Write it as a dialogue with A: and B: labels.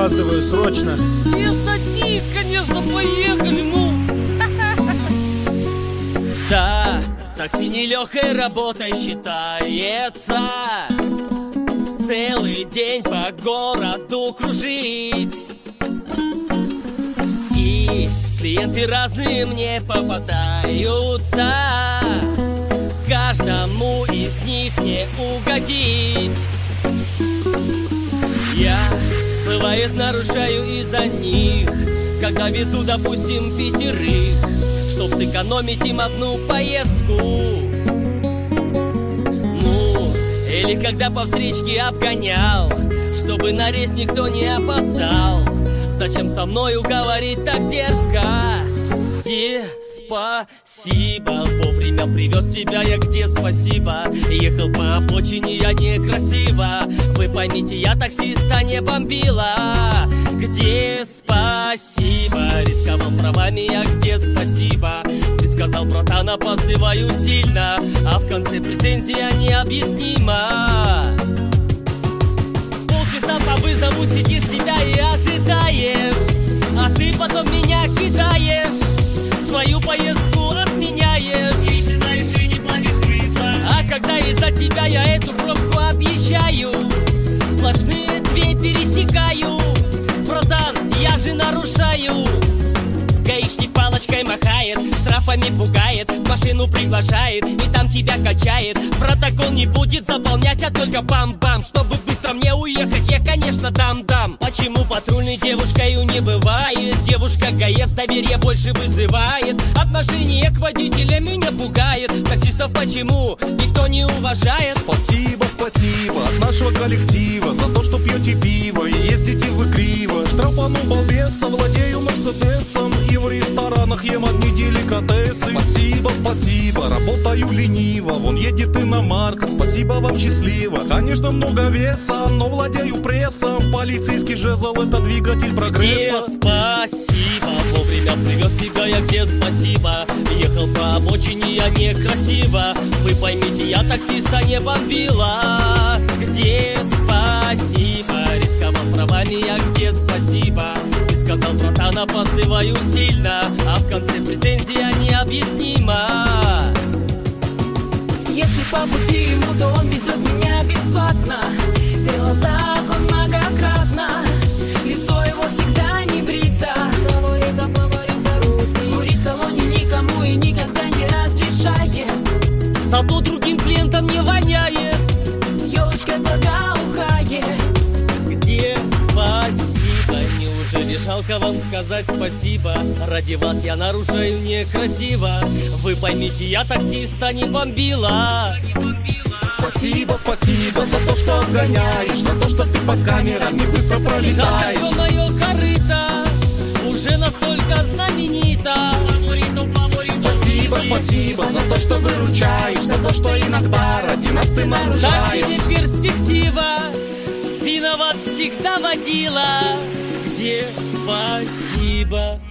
A: опаздываю, срочно.
B: Не садись, конечно, поехали, ну. Да, такси нелегкой работой считается. Целый день по городу кружить. И клиенты разные мне попадаются. Каждому из них не угодить. Я, бывает, нарушаю из-за них, когда везу, допустим, 5, чтоб сэкономить им одну поездку. Ну, или когда по встречке обгонял, чтобы на рейс никто не опоздал. Зачем со мною говорить так дерзко? Где спасибо? Вовремя привез тебя я, где спасибо? Ехал по обочине я некрасиво. Вы поймите, я таксиста не бомбила. Где спасибо? Рисковал правами я, где спасибо? Ты сказал, братан, опаздываю сильно, а в конце претензия необъяснима. Полчаса по вызову сидишь, себя и ожидаешь, а ты потом меня кидаешь, свою поездку отменяешь. А когда из-за тебя я эту пробку объезжаю, сплошные 2 пересекаю. Братан, я же нарушаю. Гаишник палочкой махает, штрафами пугает, машину приглашает и там тебя качает. Протокол не будет заполнять, а только бам-бам. Чтобы быстро мне уехать, я, конечно, дам-дам. Почему патрульной девушкой не бывает? Девушка ГАЭС доверие больше вызывает. Отношение к водителям меня пугает. Таксистов почему никто не уважает?
C: Спасибо, спасибо от нашего коллектива за то, что пьете пиво и ездите вы криво. Штрафану балбеса, владею мерседесом и в ресторанах ем одни деликатесы. Спасибо, спасибо, работаю лениво, вон едет иномарка, спасибо вам, счастливо. Конечно, много веса, но владею прессом. Полицейский жезл — это двигатель прогресса.
B: Где спасибо? Вовремя привез тебя я, где спасибо? Ехал по обочине я некрасиво. Вы поймите, я таксиста не бомбила. Где спасибо? Рисковал правами я, где спасибо? Ты сказал, братан, опаздываю сильно, а в конце претензия необъяснима.
D: Если по пути ему, то он везет меня бесплатно. Делал так он многократно. Лицо его всегда не брито. Курить в салоне никому и никогда не разрешает.
B: Зато другим клиентам не воняет.
D: Елочка благоухает.
B: Где спасибо? Неужели жалко вам сказать спасибо? Ради вас я нарушаю некрасиво. Вы поймите, я таксиста не бомбила.
C: Спасибо, спасибо за то, что обгоняешь, за то, что ты под камерами быстро пролетаешь.
B: Жалко, что мое корыто уже настолько знаменито.
C: Спасибо, спасибо за то, что выручаешь, за то, что иногда ради нас ты нарушаешь.
B: Так себе перспектива, виноват всегда водила. Где спасибо?